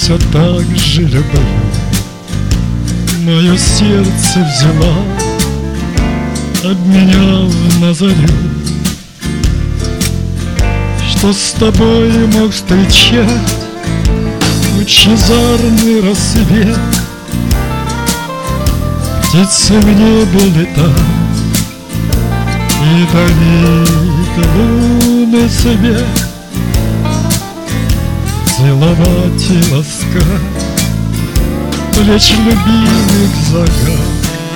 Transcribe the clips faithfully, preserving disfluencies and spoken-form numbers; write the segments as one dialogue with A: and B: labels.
A: все так же люблю. Мое сердце взяла, обменяв на зарю. Что с тобой мог встречать лучезарный рассвет, птицы в небе летают и дарит лунный свет. Целовать и ласкать плеч любимых загад,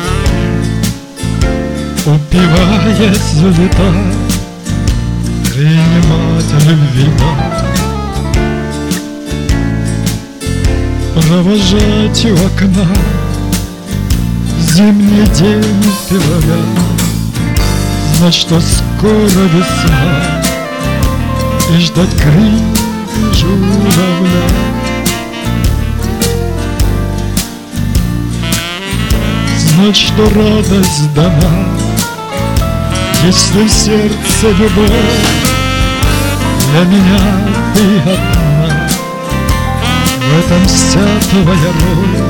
A: упиваясь, улетать, принимать любви дар, провожать у окна зимний день февраля, знать, что скоро весна, и ждать крик журавля. Знать, что радость дана, если в сердце любовь, для меня ты одна, в этом вся твоя роль.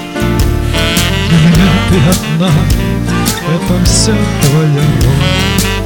A: Для меня ты одна, в этом вся твоя роль.